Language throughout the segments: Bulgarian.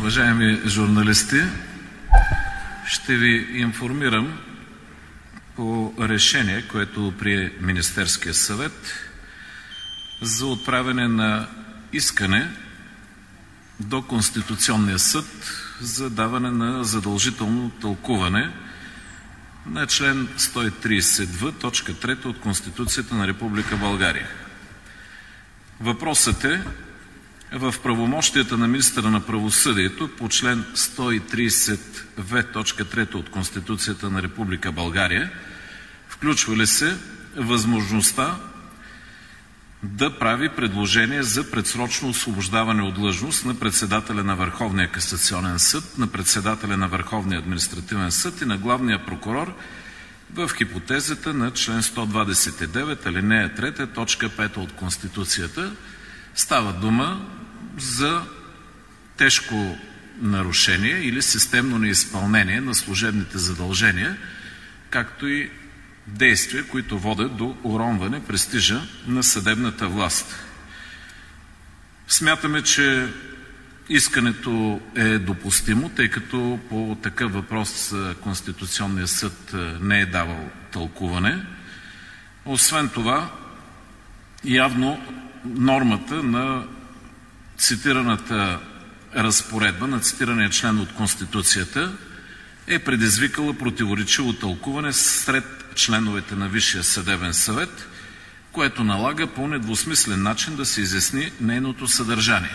Уважаеми журналисти, ще ви информирам по решение, което прие Министерския съвет за отправяне на искане до Конституционния съд за даване на задължително тълкуване на член 130в, точка 3 от Конституцията на Република България. Въпросът е в правомощията на министъра на правосъдието по член 130в, точка 3 от Конституцията на Република България, включва ли се възможността да прави предложение за предсрочно освобождаване от длъжност на председателя на Върховния касационен съд, на председателя на Върховния административен съд и на главния прокурор в хипотезата на член 129, алинея 3, точка 5 от Конституцията. Става дума за тежко нарушение или системно неизпълнение на служебните задължения, както и действия, които водят до уронване престижа на съдебната власт. Смятаме, че искането е допустимо, тъй като по такъв въпрос Конституционният съд не е давал тълкуване. Освен това, явно нормата на цитираната разпоредба, на цитирания член от Конституцията е предизвикала противоречиво тълкуване сред членовете на Висшия съдебен съвет, което налага по недвусмислен начин да се изясни нейното съдържание.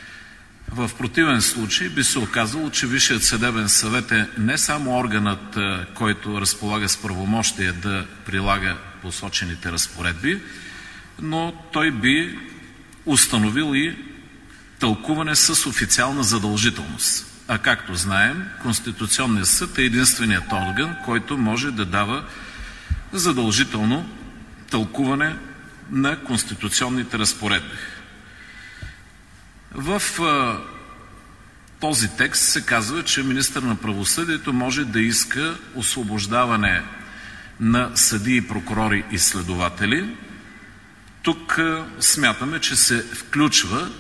В противен случай би се оказало, че Висшият съдебен съвет е не само органът, който разполага с правомощие да прилага посочените разпоредби, но той би установил и тълкуване с официална задължителност. А както знаем, Конституционният съд е единственият орган, който може да дава задължително тълкуване на конституционните разпоредби. В този текст се казва, че министър на правосъдието може да иска освобождаване на съдии, прокурори и следователи. Тук смятаме, че се включва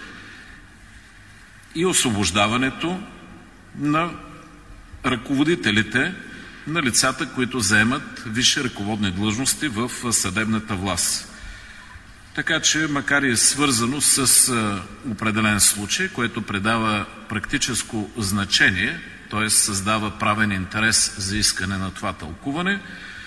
и освобождаването на ръководителите, на лицата, които заемат висши ръководни длъжности в съдебната власт. Така че, макар и свързано с определен случай, което придава практическо значение, т.е. създава правен интерес за искане на това тълкуване,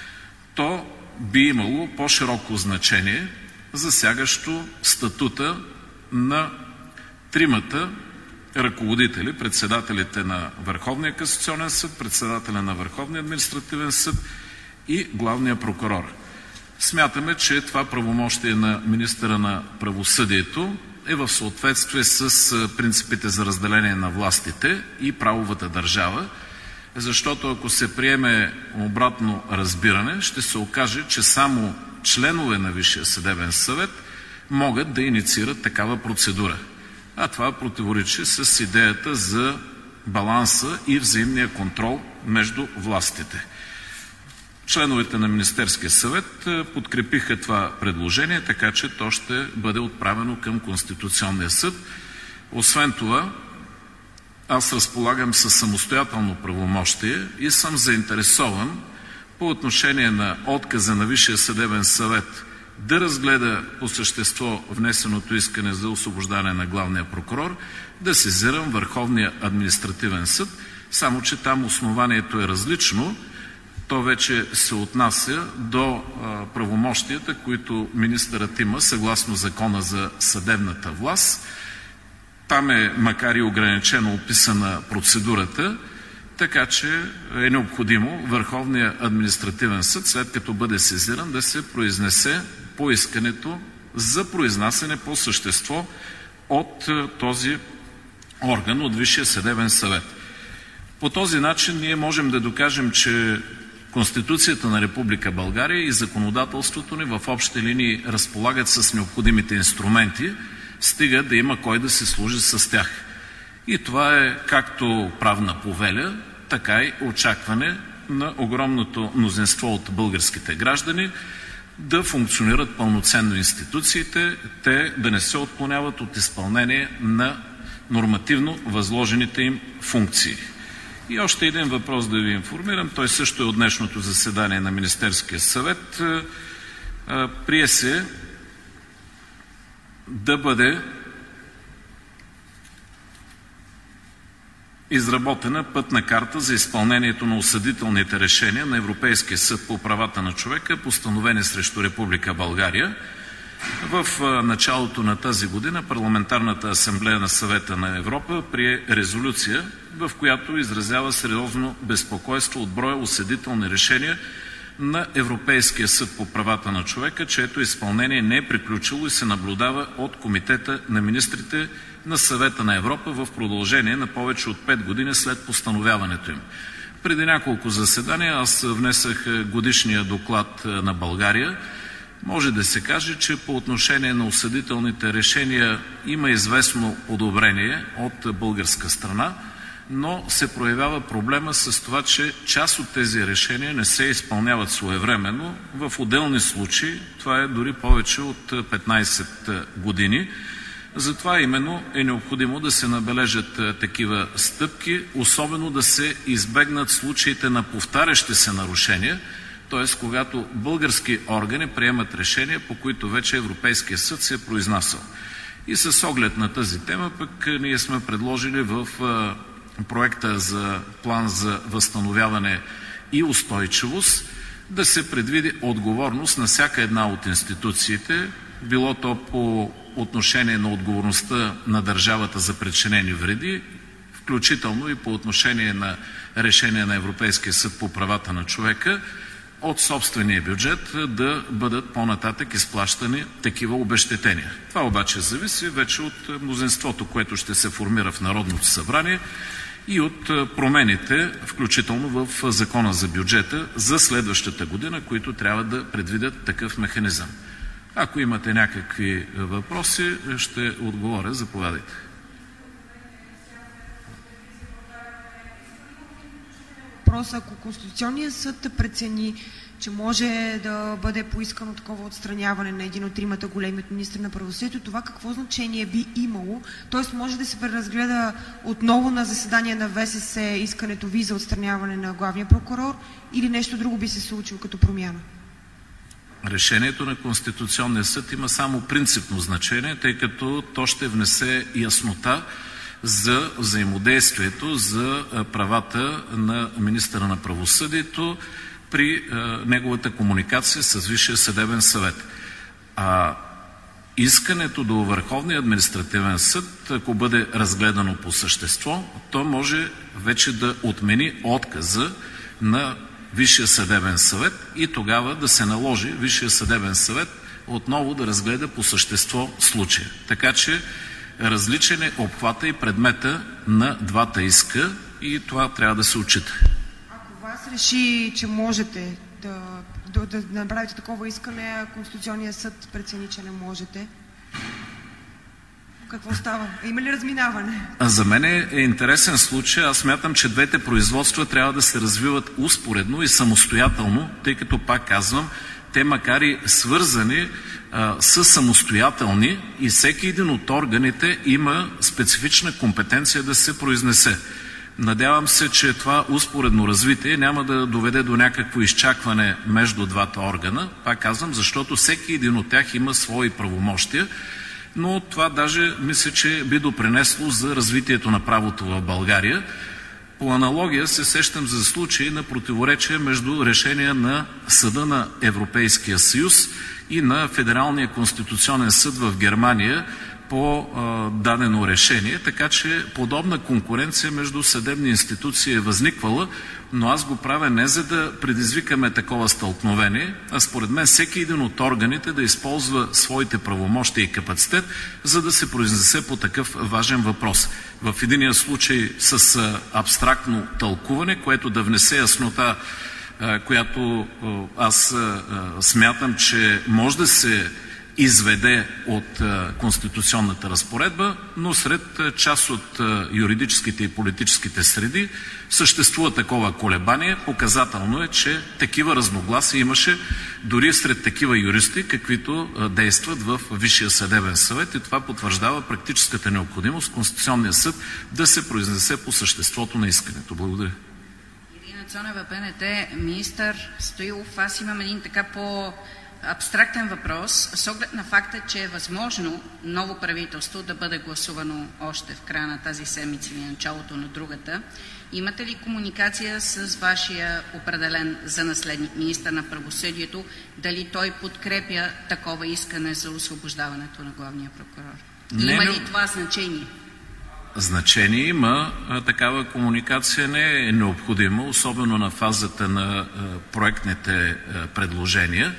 то би имало по-широко значение, засягащо статута на тримата ръководители, председателите на Върховния касационен съд, председателя на Върховния административен съд и главния прокурор. Смятаме, че това правомощие на министъра на правосъдието е в съответствие с принципите за разделение на властите и правовата държава, защото ако се приеме обратно разбиране, ще се окаже, че само членове на Висшия съдебен съвет могат да инициират такава процедура. А това противоречи с идеята за баланса и взаимния контрол между властите. Членовете на Министерския съвет подкрепиха това предложение, така че то ще бъде отправено към Конституционния съд. Освен това, аз разполагам със самостоятелно правомощие и съм заинтересован по отношение на отказа на Висшия съдебен съвет да разгледа по същество внесеното искане за освобождане на главния прокурор, да сезирам Върховния административен съд, само че там основанието е различно. То вече се отнася до правомощията, които министърът има съгласно Закона за съдебната власт. Там е, макар и ограничено описана процедурата, така че е необходимо Върховния административен съд, след като бъде сезиран, да се произнесе по искането за произнасяне по същество от този орган, от Висшия съдебен съвет. По този начин ние можем да докажем, че Конституцията на Република България и законодателството ни в общи линии разполагат с необходимите инструменти, стига да има кой да се служи с тях. И това е както правна повеля, така и очакване на огромното мнозинство от българските граждани да функционират пълноценно институциите, те да не се отклоняват от изпълнение на нормативно възложените им функции. И още един въпрос да ви информирам. Той също е от днешното заседание на Министерския съвет. Прие се да бъде изработена пътна карта за изпълнението на осъдителните решения на Европейския съд по правата на човека, постановени срещу Република България. В началото на тази година Парламентарната асамблея на Съвета на Европа прие резолюция, в която изразява сериозно безпокойство от броя осъдителни решения на Европейския съд по правата на човека, чието изпълнение не е приключило и се наблюдава от Комитета на министрите на Съвета на Европа в продължение на повече от 5 години след постановяването им. Преди няколко заседания аз внесах годишния доклад на България. Може да се каже, че по отношение на осъдителните решения има известно подобрение от българска страна, но се проявява проблема с това, че част от тези решения не се изпълняват своевременно. В отделни случаи това е дори повече от 15 години. Затова именно е необходимо да се набележат такива стъпки, особено да се избегнат случаите на повтарящи се нарушения, т.е. когато български органи приемат решения, по които вече Европейския съд се е произнасял. И с оглед на тази тема пък ние сме предложили в проекта за план за възстановяване и устойчивост да се предвиди отговорност на всяка една от институциите, било то по отношение на отговорността на държавата за причинени вреди, включително и по отношение на решение на Европейския съд по правата на човека, от собствения бюджет да бъдат по-нататък изплащани такива обезщетения. Това обаче зависи вече от мнозинството, което ще се формира в Народното събрание и от промените, включително в Закона за бюджета за следващата година, които трябва да предвидят такъв механизъм. Ако имате някакви въпроси, ще отговоря. Заповядайте. Ако Конституционният съд прецени, че може да бъде поискано такова отстраняване на един от тримата големи от министра на правосъдието, това какво значение би имало? Тоест може да се преразгледа отново на заседание на ВСС искането ви за отстраняване на главния прокурор или нещо друго би се случило като промяна? Решението на Конституционния съд има само принципно значение, тъй като то ще внесе яснота за взаимодействието, за правата на министъра на правосъдието при неговата комуникация с Висшия съдебен съвет. А искането до Върховния административен съд, ако бъде разгледано по същество, то може вече да отмени отказа на Висшия съдебен съвет и тогава да се наложи Висшия съдебен съвет отново да разгледа по същество случая. Така че различен е обхвата и предмета на двата иска и това трябва да се отчита. Ако вас реши, че можете да направите такова искане, а Конституционният съд прецени, че не можете, какво става? Има ли разминаване? За мен е интересен случай. Аз смятам, че двете производства трябва да се развиват успоредно и самостоятелно, тъй като, пак казвам, те макар и свързани, са самостоятелни и всеки един от органите има специфична компетенция да се произнесе. Надявам се, че това успоредно развитие няма да доведе до някакво изчакване между двата органа, пак казвам, защото всеки един от тях има свои правомощия, но това даже мисля, че би допринесло за развитието на правото в България. По аналогия се сещам за случаи на противоречие между решения на Съда на Европейския съюз и на Федералния конституционен съд в Германия по дадено решение, така че подобна конкуренция между съдебни институции е възниквала, но аз го правя не за да предизвикаме такова стълкновение, а според мен всеки един от органите да използва своите правомощия и капацитет, за да се произнесе по такъв важен въпрос. В единия случай с абстрактно тълкуване, което да внесе яснота, която аз смятам, че може да се изведе от конституционната разпоредба, но сред част от юридическите и политическите среди съществува такова колебание. Показателно е, че такива разногласия имаше дори сред такива юристи, каквито действат в Висшия съдебен съвет, и това потвърждава практическата необходимост Конституционния съд да се произнесе по съществото на искането. Благодаря. Ирина Цонева, БНТ. Министър Стоилов, аз имам един така абстрактен въпрос, с оглед на факта, че е възможно ново правителство да бъде гласувано още в края на тази седмица или началото на другата. Имате ли комуникация с вашия определен за наследник министър на правосъдието, дали той подкрепя такова искане за освобождаването на главния прокурор? Има ли това значение? Значение има. Такава комуникация не е необходима, особено на фазата на проектните предложения.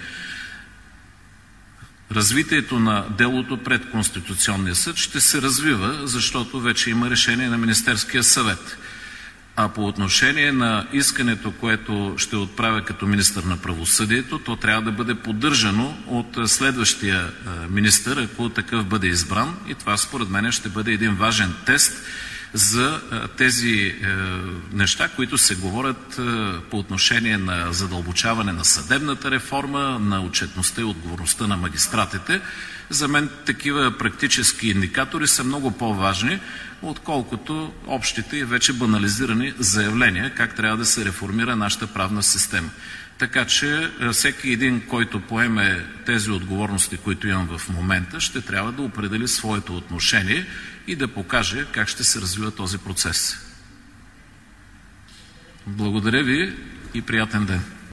Развитието на делото пред Конституционния съд ще се развива, защото вече има решение на Министерския съвет. А по отношение на искането, което ще отправя като министър на правосъдието, то трябва да бъде поддържано от следващия министър, ако такъв бъде избран. И това според мен ще бъде един важен тест за тези неща, които се говорят по отношение на задълбочаване на съдебната реформа, на отчетността и отговорността на магистратите. За мен такива практически индикатори са много по-важни, отколкото общите и вече банализирани заявления как трябва да се реформира нашата правна система. Така че всеки един, който поеме тези отговорности, които имам в момента, ще трябва да определи своето отношение и да покаже как ще се развива този процес. Благодаря ви и приятен ден!